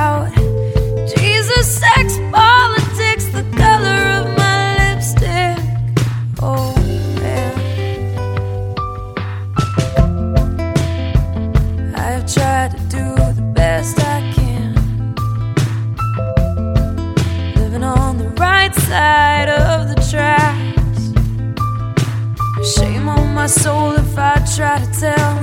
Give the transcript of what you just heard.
about Jesus, sex, politics, the color of my lipstick. Oh man, I've tried to do the best I can, living on the right side of the tracks. Shame on my soul if I try to tell